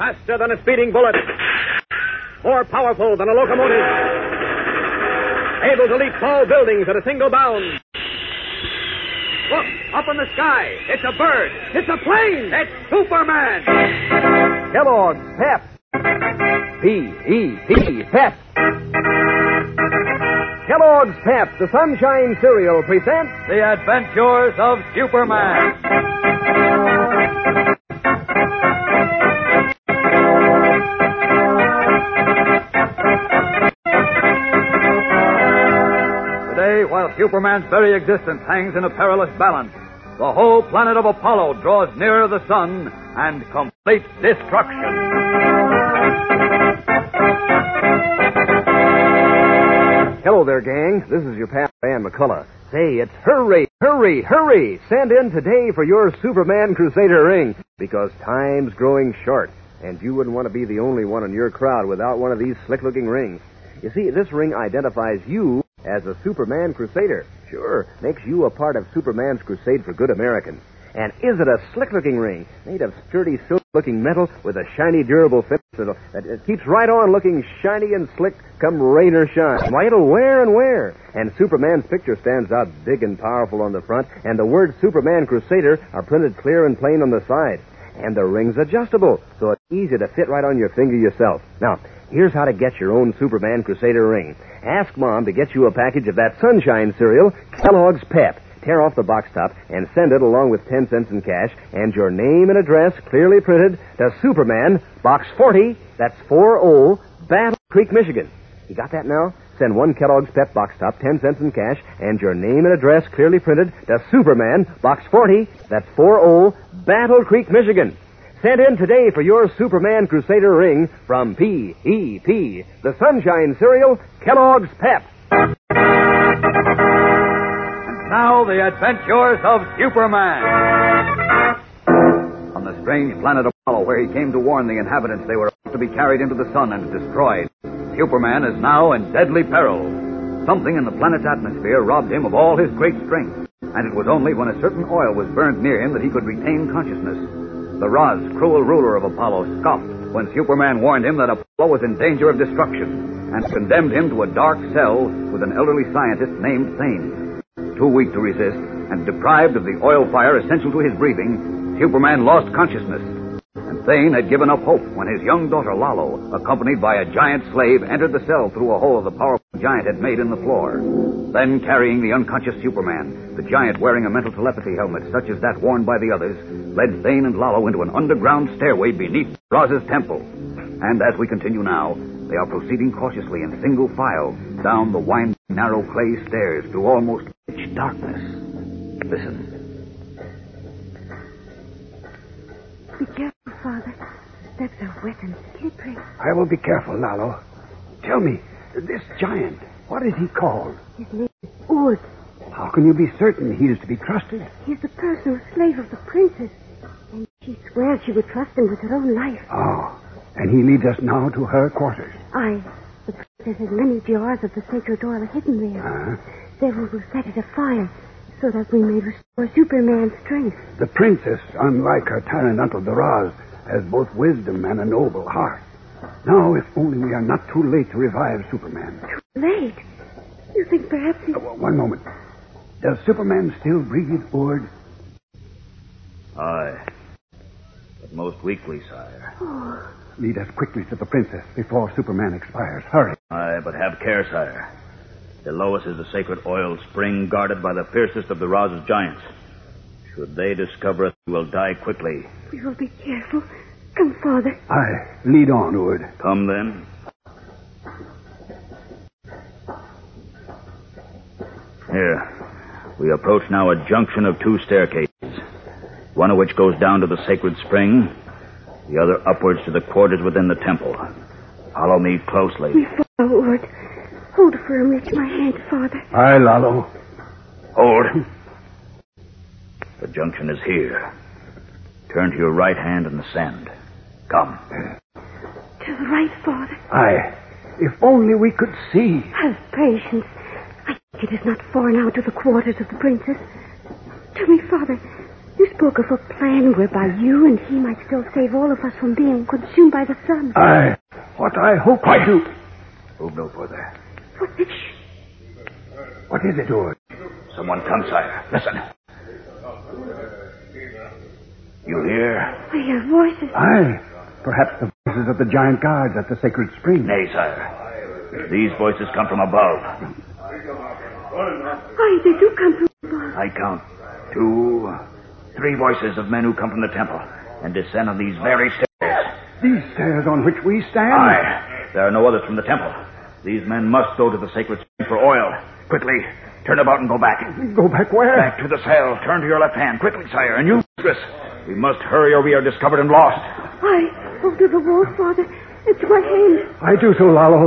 Faster than a speeding bullet. More powerful than a locomotive. Able to leap tall buildings at a single bound. Look, up in the sky. It's a bird. It's a plane. It's Superman. Kellogg's Pep. P-E-P, Pep. Kellogg's Pep, the Sunshine Cereal, presents The Adventures of Superman. Today, while Superman's very existence hangs in a perilous balance, the whole planet of Apollo draws nearer the sun and completes destruction. Hello there, gang. This is your pal, Van McCullough. Say, it's hurry, hurry, hurry. Send in today for your Superman Crusader ring, because time's growing short, and you wouldn't want to be the only one in your crowd without one of these slick-looking rings. You see, this ring identifies you as a Superman Crusader. Sure, makes you a part of Superman's crusade for good Americans. And is it a slick-looking ring made of sturdy, silk-looking metal with a shiny, durable finish that it keeps right on looking shiny and slick come rain or shine? Why, it'll wear and wear. And Superman's picture stands out big and powerful on the front, and the words Superman Crusader are printed clear and plain on the side. And the ring's adjustable, so it's easy to fit right on your finger yourself. Now, here's how to get your own Superman Crusader ring. Ask Mom to get you a package of that Sunshine cereal, Kellogg's Pep. Tear off the box top and send it along with 10 cents in cash and your name and address clearly printed to Superman, Box 40, that's 40, Battle Creek, Michigan. You got that now? Send one Kellogg's Pep box top, 10 cents in cash, and your name and address clearly printed to Superman, Box 40, that's 40, Battle Creek, Michigan. Send in today for your Superman Crusader ring from P.E.P., the Sunshine Cereal, Kellogg's Pep. Now, the adventures of Superman. On the strange planet Apollo, where he came to warn the inhabitants they were about to be carried into the sun and destroyed, Superman is now in deadly peril. Something in the planet's atmosphere robbed him of all his great strength, and it was only when a certain oil was burned near him that he could retain consciousness. The Roz, cruel ruler of Apollo, scoffed when Superman warned him that Apollo was in danger of destruction and condemned him to a dark cell with an elderly scientist named Thane. Too weak to resist, and deprived of the oil fire essential to his breathing, Superman lost consciousness. And Thane had given up hope when his young daughter Lalo, accompanied by a giant slave, entered the cell through a hole the powerful giant had made in the floor. Then, carrying the unconscious Superman, the giant wearing a mental telepathy helmet such as that worn by the others, led Thane and Lalo into an underground stairway beneath Roz's temple. And as we continue now, they are proceeding cautiously in single file down the winding, narrow clay stairs through almost pitch darkness. Listen. Be careful, Father. Steps are wet and slippery. I will be careful, Lalo. Tell me, this giant, what is he called? His name is Ord. How can you be certain he is to be trusted? He's the personal slave of the princess. And she swears she would trust him with her own life. Oh, and he leads us now to her quarters. Aye. The princess has many jars of the sacred oil hidden there. Several will set it afire so that we may restore Superman's strength. The princess, unlike her tyrant uncle Roz, has both wisdom and a noble heart. Now, if only we are not too late to revive Superman. Too late? You think perhaps he... One moment. Does Superman still breathe, Ord? Aye. But most weakly, sire. Oh. Lead us quickly to the princess before Superman expires. Hurry. Aye, but have care, sire. Below us is a sacred oil spring guarded by the fiercest of the Roz's giants. Should they discover us, we will die quickly. We will be careful. Come, Father. Aye. Lead on, Ord. Come, then. Here. We approach now a junction of two staircases, one of which goes down to the sacred spring, the other upwards to the quarters within the temple. Follow me closely. We follow, Ord. Hold firmly to my hand, Father. Aye, Lalo. Hold. The junction is here. Turn to your right hand and ascend. Come. To the right, Father. Aye. If only we could see. Have patience. I think it is not far now to the quarters of the princess. Tell me, Father, you spoke of a plan whereby you and he might still save all of us from being consumed by the sun. What I hope I do. Move no further. What is it, Ord? Someone comes, sire. Listen. You hear? I hear voices. Aye. Perhaps the voices of the giant guards at the sacred spring. Nay, sire. These voices come from above. Aye, they do come from above. I count 2, 3 voices of men who come from the temple and descend on these very stairs. These stairs on which we stand? Aye. There are no others from the temple. These men must go to the sacred spring for oil. Quickly, turn about and go back. Go back where? Back to the cell. Turn to your left hand. Quickly, sire. And you, mistress. We must hurry or we are discovered and lost. Aye, over to the wall, Father. It's my hand. I do so, Lalo.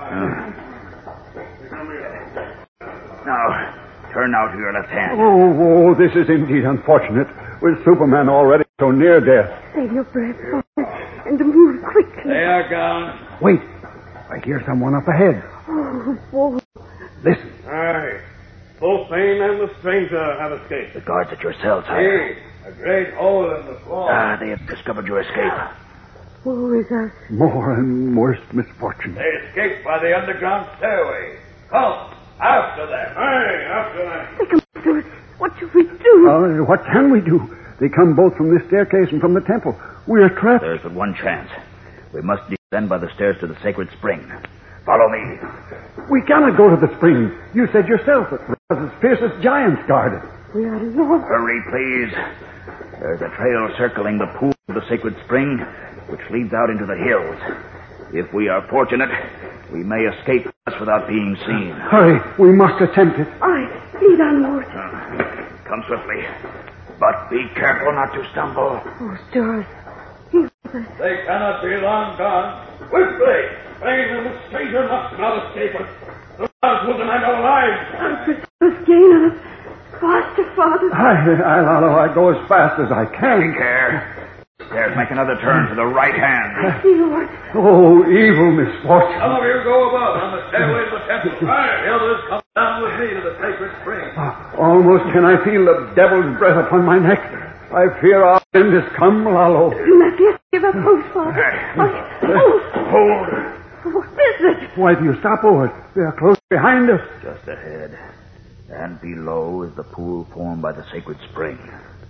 Now, turn now to your left hand. Oh, this is indeed unfortunate. With Superman already so near death. Save your breath, Father, and move quickly. They are gone. Wait. I hear someone up ahead. Oh, boy. Listen. Aye. Both Thane and the stranger have escaped. The guards at your cell, sire. Hey, a great hole in the floor. They have discovered your escape. Woe is us. More and worse misfortune. They escaped by the underground stairway. Come, after them. Aye, after them. They come after us. What shall we do? What can we do? They come both from this staircase and from the temple. We are trapped. There's but one chance. We must descend by the stairs to the sacred spring. Follow me. We cannot go to the spring. You said yourself that Raz's fiercest giants guard it. We are lost. Hurry, please. There's a trail circling the pool of the sacred spring, which leads out into the hills. If we are fortunate, we may escape without being seen. Hurry, we must attempt it. Aye, lead on, Lord. Come swiftly. But be careful not to stumble. Oh, stars. He with us. They cannot be long gone. Quickly! Thane and the stranger must not escape us. The Roz will demand our lives. Must gain on us. Faster, Father. Aye, Lalo, I go as fast as I Take can. care. Stairs make another turn to the right hand. See, Lord. Oh, evil misfortune. Some of you go above on the stairway to the temple. Aye. The others come down with me to the sacred spring. Almost can I feel the devil's breath upon my neck. I fear our end is come, Lalo. Do not give up hope, Father. Hold. What is it? Why do you stop over? They are close behind us. Just ahead. And below is the pool formed by the sacred spring.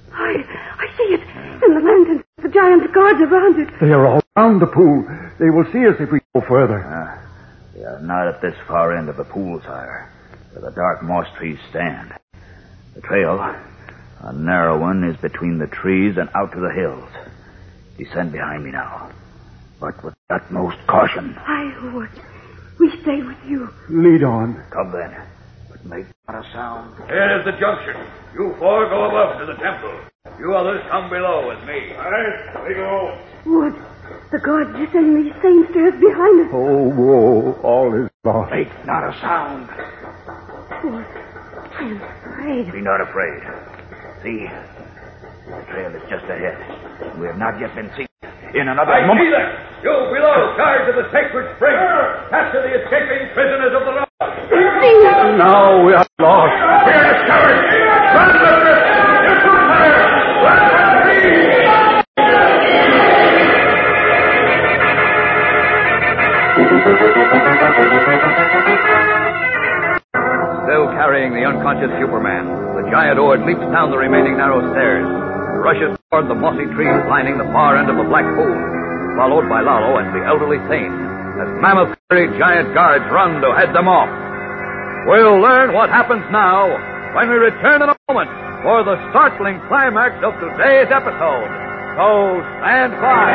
I see it. And the lanterns, the giant's guards around it. They are all around the pool. They will see us if we go further. We are not at this far end of the pool, sire, where the dark moss trees stand. The trail, a narrow one, is between the trees and out to the hills. Descend behind me now, but with utmost caution. Aye, Lord. We stay with you. Lead on. Come then, but make not a sound. Here's the junction. You 4 go above to the temple. You others come below with me. Aye, we go. Wood, the guards descend these same stairs behind us. Oh, whoa, all is lost. Make not a sound. Wood, I am afraid. Be not afraid. See, the trail is just ahead. We have not yet been seen. In another I moment. see them. You below, guards of the sacred spring. Capture the escaping prisoners of the Roz. Now we are lost. We are discovered. Run, mistress. Into fire. Run, Still carrying the unconscious Superman, the giant Ord leaps down the remaining narrow stairs and rushes toward the mossy trees lining the far end of the black pool, followed by Lalo and the elderly Thane, as mammoth-carried giant guards run to head them off. We'll learn what happens now when we return in a moment for the startling climax of today's episode. So stand by.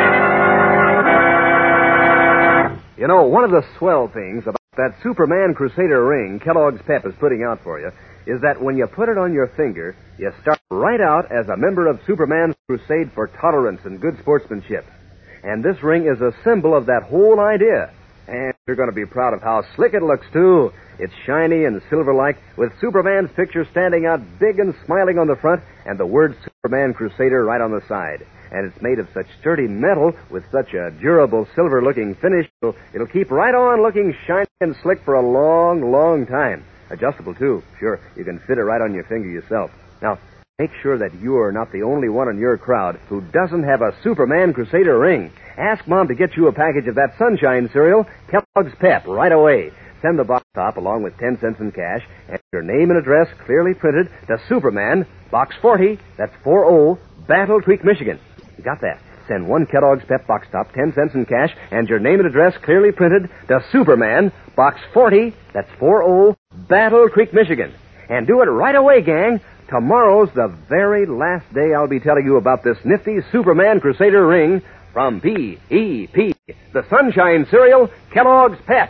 You know, one of the swell things about that Superman Crusader ring Kellogg's Pep is putting out for you is that when you put it on your finger, you start right out as a member of Superman's crusade for tolerance and good sportsmanship. And this ring is a symbol of that whole idea. And you're going to be proud of how slick it looks, too. It's shiny and silver-like, with Superman's picture standing out big and smiling on the front, and the word Superman Crusader right on the side. And it's made of such sturdy metal with such a durable silver-looking finish, so it'll keep right on looking shiny and slick for a long, long time. Adjustable, too. Sure, you can fit it right on your finger yourself. Now, make sure that you're not the only one in your crowd who doesn't have a Superman Crusader ring. Ask Mom to get you a package of that Sunshine cereal, Kellogg's Pep, right away. Send the box top along with 10 cents in cash and your name and address clearly printed to Superman, Box 40, that's 40, Battle Creek, Michigan. You got that? Send one Kellogg's Pep box top, 10 cents in cash, and your name and address clearly printed to Superman, Box 40, that's 40, Battle Creek, Michigan. And do it right away, gang. Tomorrow's the very last day I'll be telling you about this nifty Superman Crusader ring from P.E.P., the Sunshine cereal, Kellogg's Pep.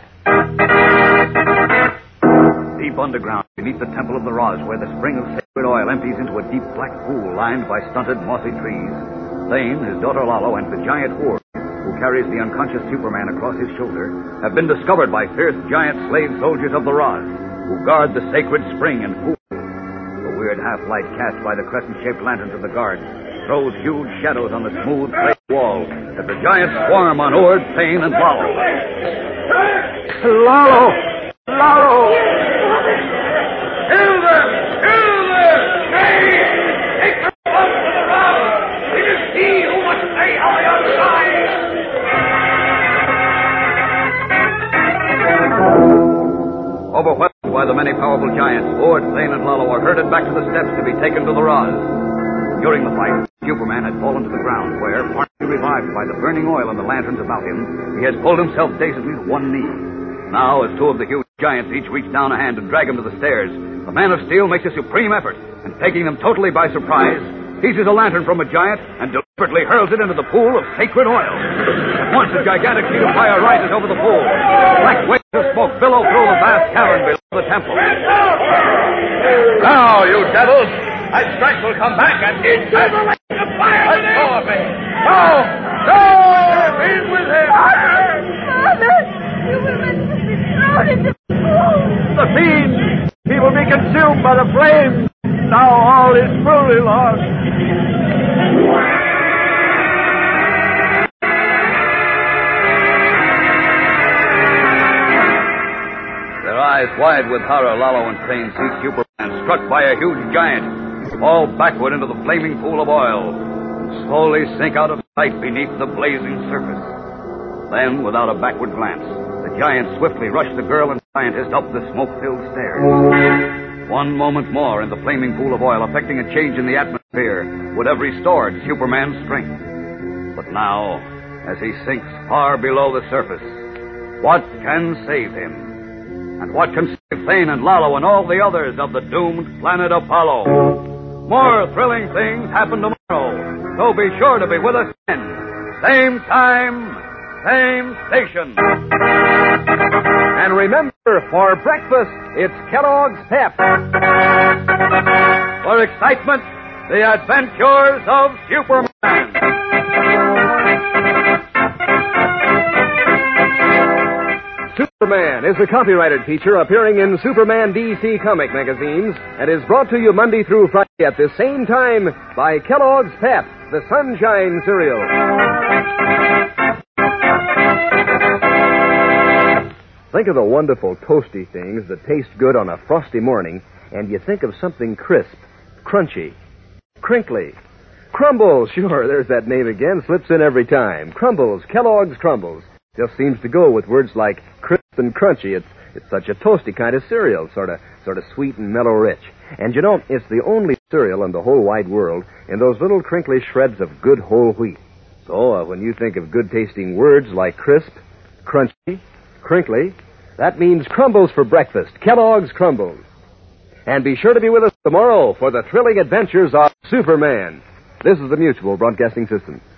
Deep underground, beneath the Temple of the Roz, where the spring of sacred oil empties into a deep black pool lined by stunted, mossy trees, Thane, his daughter Lalo, and the giant Ur, who carries the unconscious Superman across his shoulder, have been discovered by fierce giant slave soldiers of the Roz, who guard the sacred spring and pool. The weird half-light cast by the crescent-shaped lanterns of the guards throws huge shadows on the smooth clay wall as the giants swarm on Ur, Thane, and Lalo. Lalo! Lalo! Kill them! Kill them! Take them up to the Roz! It is he who must stay on the other side! Overwhelmed by the many powerful giants, Ur, Thane, and Lalo are herded back to the steps to be taken to the Roz. During the fight, Superman had fallen to the ground where, partly revived by the burning oil and the lanterns about him, he has pulled himself dazedly to one knee. Now, as two of the huge giants each reach down a hand and drag him to the stairs, the Man of Steel makes a supreme effort, and taking them totally by surprise, seizes a lantern from a giant and deliberately hurls it into the pool of sacred oil. At once, a gigantic sheet of fire rises over the pool. Black waves of smoke billow through the vast cavern below the temple. Now, you devils! My strength will come back and into the lake of fire! Let go of me! No! No! He's with him! Father! You will let me be thrown into the pool! The fiend! He will be consumed by the flames! Now all is truly lost! Their eyes wide with horror, Lalo and Thane see Superman struck by a huge giant, fall backward into the flaming pool of oil, and slowly sink out of sight beneath the blazing surface. Then, without a backward glance, the giant swiftly rushed the girl and scientist up the smoke-filled stairs. One moment more in the flaming pool of oil, affecting a change in the atmosphere, would have restored Superman's strength. But now, as he sinks far below the surface, what can save him? And what can save Thane and Lalo and all the others of the doomed planet Apollo? More thrilling things happen tomorrow, so be sure to be with us then. Same time, same station. And remember, for breakfast, it's Kellogg's Pep. For excitement, the adventures of Superman. Superman is a copyrighted feature appearing in Superman DC comic magazines and is brought to you Monday through Friday at the same time by Kellogg's Pep, the Sunshine cereal. Think of the wonderful toasty things that taste good on a frosty morning, and you think of something crisp, crunchy, crinkly. Crumbles, sure, there's that name again, slips in every time. Crumbles, Kellogg's Crumbles. Just seems to go with words like crisp and crunchy. It's such a toasty kind of cereal, sort of sweet and mellow rich. And you know, it's the only cereal in the whole wide world in those little crinkly shreds of good whole wheat. So when you think of good-tasting words like crisp, crunchy, crinkly, that means crumbles for breakfast, Kellogg's Crumbles. And be sure to be with us tomorrow for the thrilling adventures of Superman. This is the Mutual Broadcasting System.